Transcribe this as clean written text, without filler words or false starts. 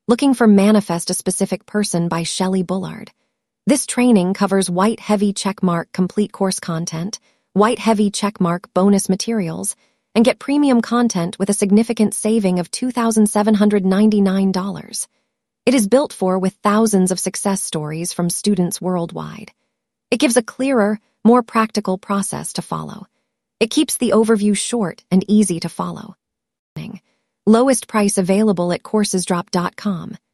Looking for Manifest a Specific Person by Shelley Bullard. This training covers white heavy checkmark complete course content, white heavy checkmark bonus materials, and get premium content with a significant saving of $2,799. It is built with thousands of success stories from students worldwide. It gives a clearer, more practical process to follow. It keeps the overview short and easy to follow. Lowest price available at coursesdrop.com.